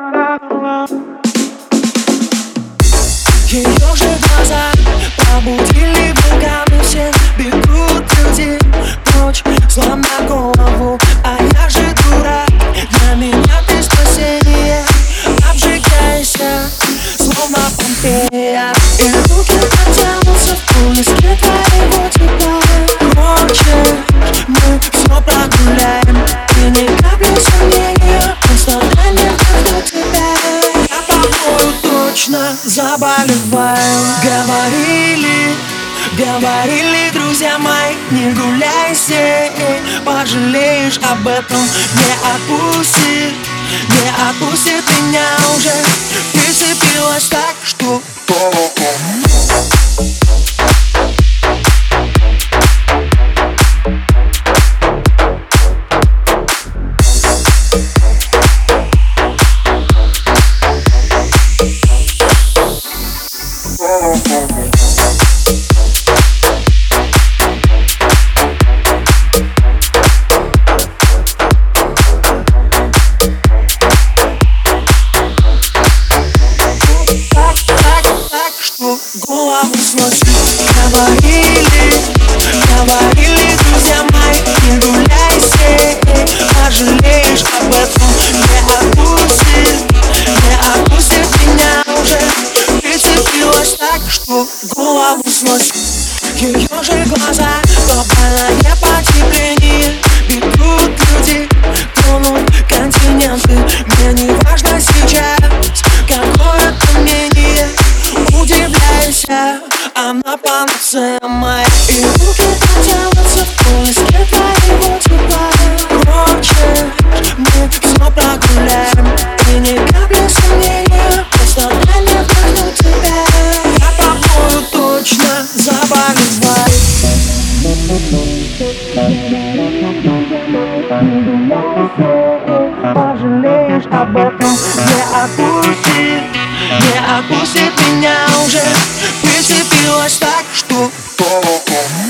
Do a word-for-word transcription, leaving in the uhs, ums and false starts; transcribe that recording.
Ее же глаза пробудили вулканы, все бегут люди прочь, сломя голову. А я же дурак, для меня ты спасение. Обжигайся, словно Помпея, и руки протянутся в поиске твоего тепла. Хочешь, мы все прогуляем, и ни капли сомнения, просто дай мне вдохнуть тебя. Я тобою точно заболеваю. Говорили, говорили друзья мои, не гуляй с ней, пожалеешь об этом. Не отпусти, не отпустит меня уже. Прицепилась так, что голову сносит. Говорили, говорили друзья мои, не гуляй с ней, пожалеешь об этом. Не отпустит, не отпустит меня уже. Прицепилась так, что голову сносит. Ее же глаза, глобальное потепление, бегут люди, тонут континенты. Мне не важно сейчас, какое то мнение. Удивляйся, она панацея моя. И руки протянутся в поиске твоего тепла. Хочешь, мы все прогуляем, и ни капли сомнения, просто дай мне вдохнуть тебя. Я тобою точно заболеваю. Пожалеешь об этом. Не отпусти, не отпустит меня уже. Прицепилась так, что